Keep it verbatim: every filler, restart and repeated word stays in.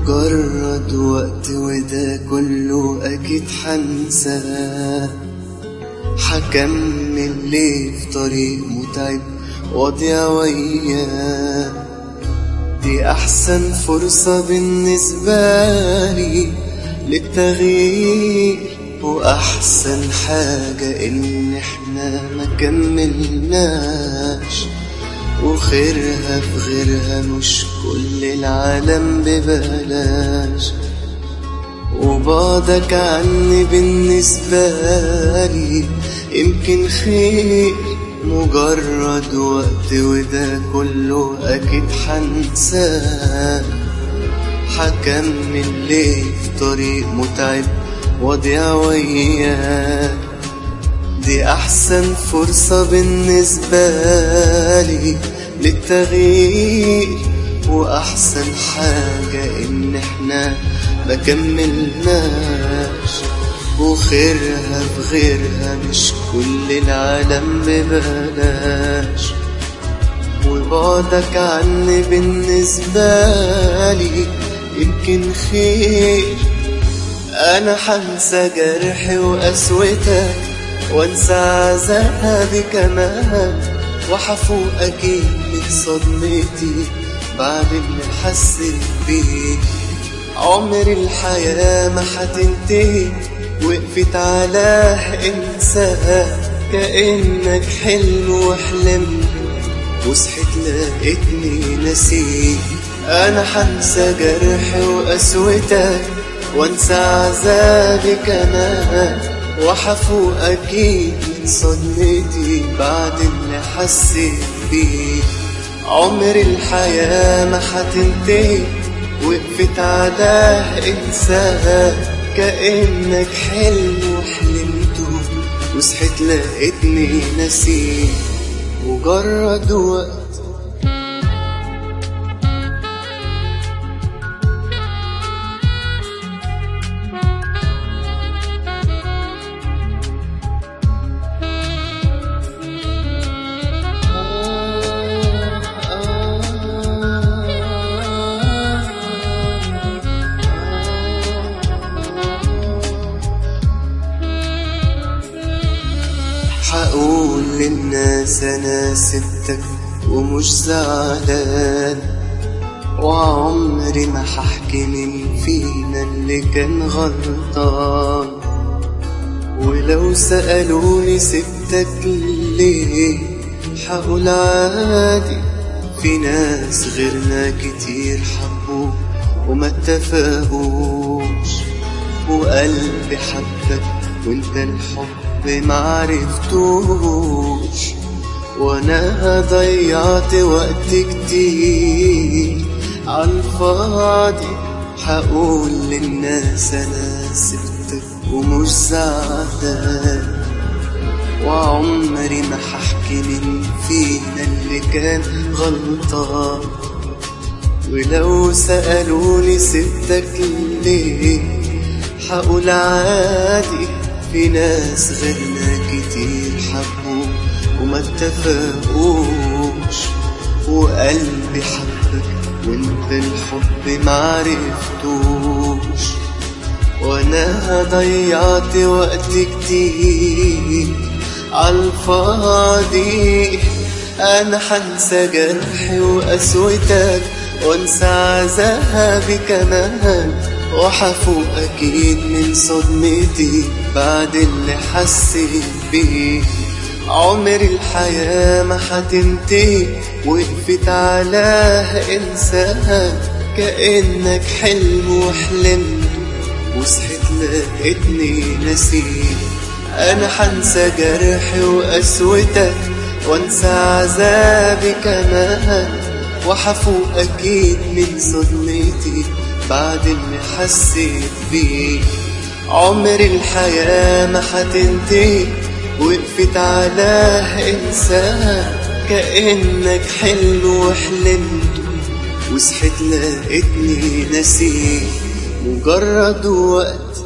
مجرد وقت وده كله أكيد حنساه. حكمل ليه في طريق متعب واضيع وياه. دي أحسن فرصة بالنسبة لي للتغيير، وأحسن حاجة إن إحنا ما كملناش، وخيرها في غيرها مش كل العالم ببلاش. وبعدك عني بالنسبة لي يمكن خير، مجرد وقت وده كله أكيد حنساه. حكمل ليه في طريق متعب واضيع وياه. دي أحسن فرصة بالنسبة لي للتغيير، وأحسن حاجة إن إحنا ما كملناش، وخيرها في غيرها مش كل العالم ببلاش. وبعدك عني بالنسبة لي يمكن خير. أنا حنسى جرحي وقسوتك وانسى عذابي كمان، وحفوق أكيد من صدمتي بعد اللي حسيت بيه. عمر الحياة ما حتنتهي، وقفت على انساها كأنك حلم وحلمت، وصحيت لقيتني نسيت. أنا حنسى جرحي وقسوتك وانسى عذابي كمان، وحفوق أكيد من صدمتي بعد اللي حسيت بيه. عمر الحياة ما حتنتهي، وقفت على انساها كأنك حلم وحلمته، وصحيت لقيتني نسيت. مجرد وقت هقول للناس أنا سبتك ومش زعلان، وعمري ما هحكي مين فينا اللي كان غلطان. ولو سألوني سبتك ليه هقول عادي، في ناس غيرنا كتير حبوك وما اتفقوش، وقلبي حبك وانت الحب معرفتوش. وانا ضيعت وقت كتير عالفاضي، هقول للناس انا سبتك ومش زعلان، وعمري ما هحكي مين فينا اللي كان غلطان. ولو سألوني سبتك ليه هقول عادي، في ناس غيرنا كتير حبوك وما اتفقوش، وقلبي حبك وانت الحب معرفتوش. وانا ضيعت وقت كتير عالفاضي. انا حنسى جرحي وقسوتك وانسى عذابي كمان، وحفوق أكيد من صدمتي بعد اللي حسيت بيه. عمر الحياة ما حتنتهي، وقفت على انساها كأنك حلم وحلمت، وصحيت لقيتني نسيت. أنا حنسى جرحي وقسوتك وانسى عذابي كمان، وحفوق أكيد من صدمتي بعد اللي حسيت بيه. عمر الحياة ما حتنتهي، وقفت على انساها كأنك حلم وحلمت، وصحيت لقيتني نسيت. مجرد وقت